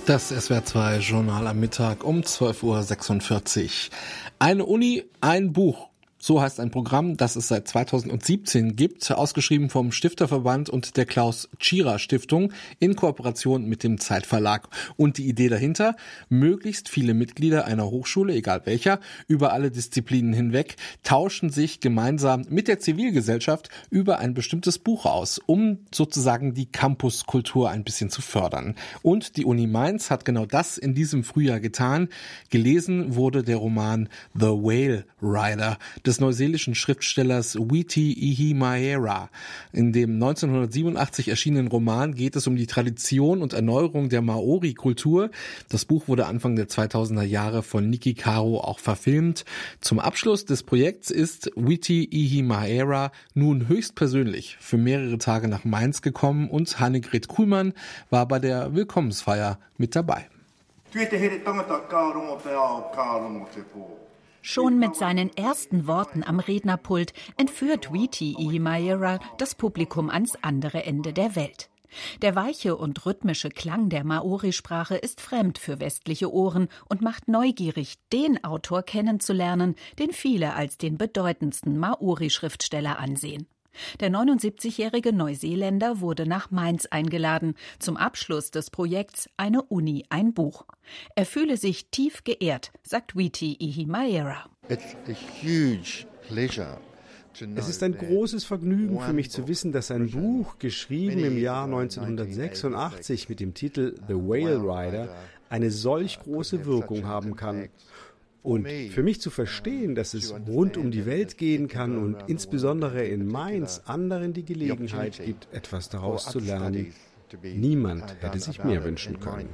Das SWR2-Journal am Mittag um 12:46 Uhr. Eine Uni, ein Buch. So heißt ein Programm, das es seit 2017 gibt, ausgeschrieben vom Stifterverband und der Klaus-Tschira-Stiftung in Kooperation mit dem Zeitverlag. Und die Idee dahinter, möglichst viele Mitglieder einer Hochschule, egal welcher, über alle Disziplinen hinweg, tauschen sich gemeinsam mit der Zivilgesellschaft über ein bestimmtes Buch aus, um sozusagen die Campuskultur ein bisschen zu fördern. Und die Uni Mainz hat genau das in diesem Frühjahr getan. Gelesen wurde der Roman The Whale Rider des neuseelischen Schriftstellers Witi Ihimaera. In dem 1987 erschienenen Roman geht es um die Tradition und Erneuerung der Maori-Kultur. Das Buch wurde Anfang der 2000er Jahre von Niki Caro auch verfilmt. Zum Abschluss des Projekts ist Witi Ihimaera nun höchstpersönlich für mehrere Tage nach Mainz gekommen und Hannegret Kuhlmann war bei der Willkommensfeier mit dabei. Schon mit seinen ersten Worten am Rednerpult entführt Witi Ihimaera das Publikum ans andere Ende der Welt. Der weiche und rhythmische Klang der Maori-Sprache ist fremd für westliche Ohren und macht neugierig, den Autor kennenzulernen, den viele als den bedeutendsten Maori-Schriftsteller ansehen. Der 79-jährige Neuseeländer wurde nach Mainz eingeladen, zum Abschluss des Projekts Eine Uni, ein Buch. Er fühle sich tief geehrt, sagt Witi Ihimaera. Es ist ein großes Vergnügen für mich zu wissen, dass ein Buch, geschrieben im Jahr 1986 mit dem Titel The Whale Rider, eine solch große Wirkung haben kann. Und für mich zu verstehen, dass es rund um die Welt gehen kann und insbesondere in Mainz anderen die Gelegenheit gibt, etwas daraus zu lernen. Niemand hätte sich mehr wünschen können.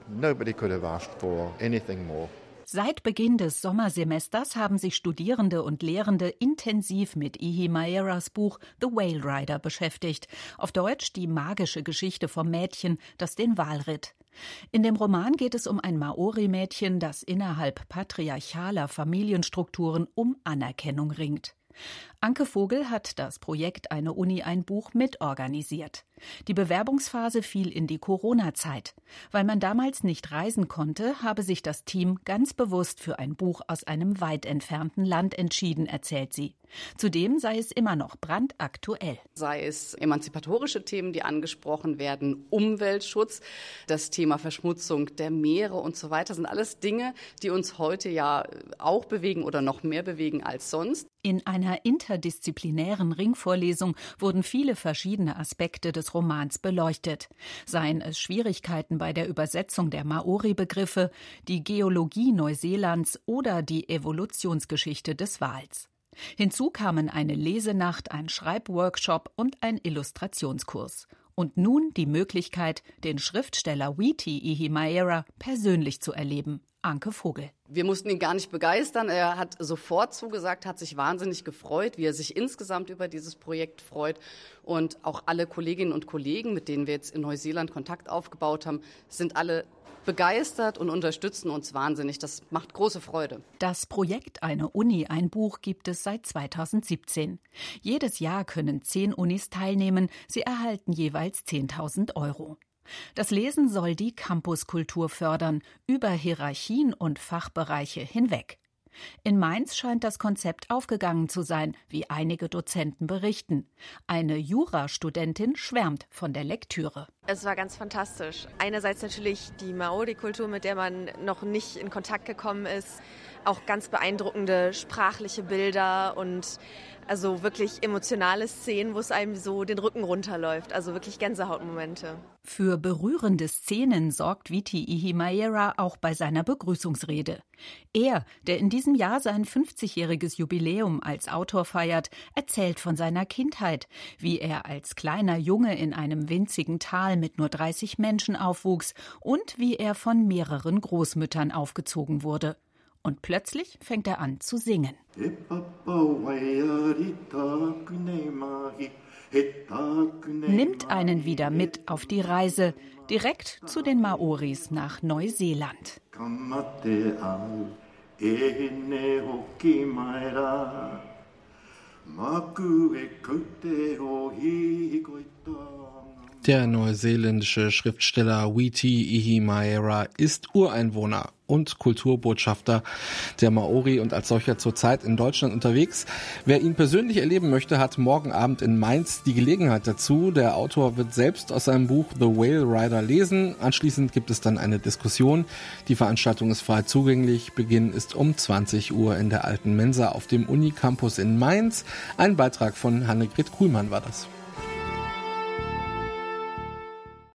Seit Beginn des Sommersemesters haben sich Studierende und Lehrende intensiv mit Ihimaeras Buch The Whale Rider beschäftigt. Auf Deutsch die magische Geschichte vom Mädchen, das den Wal ritt. In dem Roman geht es um ein Maori-Mädchen, das innerhalb patriarchaler Familienstrukturen um Anerkennung ringt. Anke Vogel hat das Projekt Eine Uni, ein Buch mitorganisiert. Die Bewerbungsphase fiel in die Corona-Zeit. Weil man damals nicht reisen konnte, habe sich das Team ganz bewusst für ein Buch aus einem weit entfernten Land entschieden, erzählt sie. Zudem sei es immer noch brandaktuell. Sei es emanzipatorische Themen, die angesprochen werden, Umweltschutz, das Thema Verschmutzung der Meere und so weiter, sind alles Dinge, die uns heute ja auch bewegen oder noch mehr bewegen als sonst. In einer interdisziplinären Ringvorlesung wurden viele verschiedene Aspekte des Romans beleuchtet. Seien es Schwierigkeiten bei der Übersetzung der Maori-Begriffe, die Geologie Neuseelands oder die Evolutionsgeschichte des Wals. Hinzu kamen eine Lesenacht, ein Schreibworkshop und ein Illustrationskurs. Und nun die Möglichkeit, den Schriftsteller Witi Ihimaera persönlich zu erleben. Anke Vogel. Wir mussten ihn gar nicht begeistern. Er hat sofort zugesagt, hat sich wahnsinnig gefreut, wie er sich insgesamt über dieses Projekt freut. Und auch alle Kolleginnen und Kollegen, mit denen wir jetzt in Neuseeland Kontakt aufgebaut haben, sind alle begeistert und unterstützen uns wahnsinnig. Das macht große Freude. Das Projekt Eine Uni, ein Buch gibt es seit 2017. Jedes Jahr können 10 Unis teilnehmen. Sie erhalten jeweils 10.000 €. Das Lesen soll die Campuskultur fördern, über Hierarchien und Fachbereiche hinweg. In Mainz scheint das Konzept aufgegangen zu sein, wie einige Dozenten berichten. Eine Jurastudentin schwärmt von der Lektüre. Es war ganz fantastisch. Einerseits natürlich die Maori-Kultur, mit der man noch nicht in Kontakt gekommen ist. Auch ganz beeindruckende sprachliche Bilder und also wirklich emotionale Szenen, wo es einem so den Rücken runterläuft. Also wirklich Gänsehautmomente. Für berührende Szenen sorgt Witi Ihimaera auch bei seiner Begrüßungsrede. Er, der in diesem Jahr sein 50-jähriges Jubiläum als Autor feiert, erzählt von seiner Kindheit, wie er als kleiner Junge in einem winzigen Tal mit nur 30 Menschen aufwuchs und wie er von mehreren Großmüttern aufgezogen wurde. Und plötzlich fängt er an zu singen. Nimmt einen wieder mit auf die Reise, direkt zu den Maoris nach Neuseeland. Der neuseeländische Schriftsteller Witi Ihimaera ist Ureinwohner und Kulturbotschafter der Maori und als solcher zurzeit in Deutschland unterwegs. Wer ihn persönlich erleben möchte, hat morgen Abend in Mainz die Gelegenheit dazu. Der Autor wird selbst aus seinem Buch The Whale Rider lesen. Anschließend gibt es dann eine Diskussion. Die Veranstaltung ist frei zugänglich. Beginn ist um 20 Uhr in der Alten Mensa auf dem Unicampus in Mainz. Ein Beitrag von Annegret Kuhlmann war das.